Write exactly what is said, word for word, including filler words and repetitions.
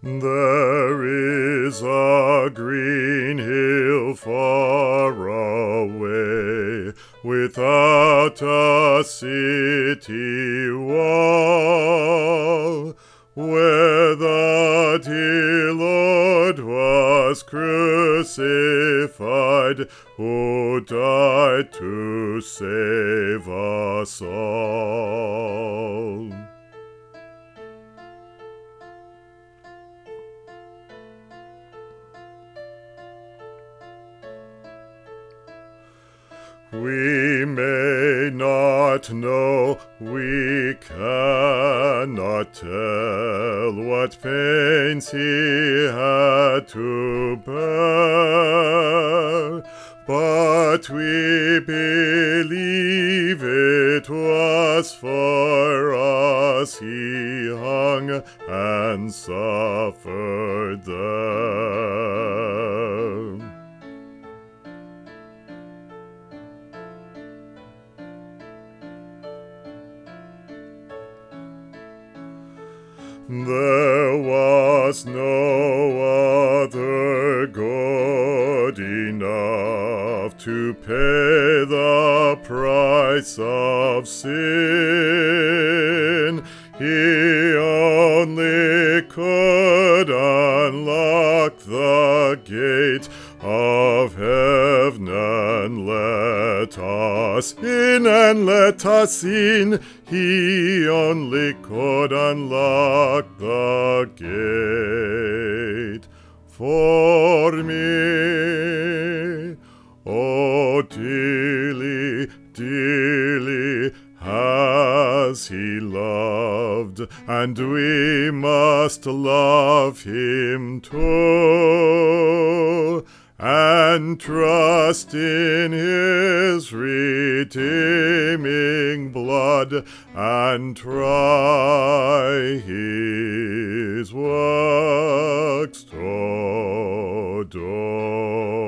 There is a green hill far away, without a city wall, where the dear Lord was crucified, who died to save us all. We may not know, we cannot tell what pains he had to bear, but we believe it was for us he hung and suffered there. There was no other good enough to pay the price of sin. He only could unlock the gate of heaven and let us in, and let us in. He only could unlock the gate for me. Oh, dearly, dearly has he loved, and we must love him too, and trust in his redeeming blood, and try his works to do.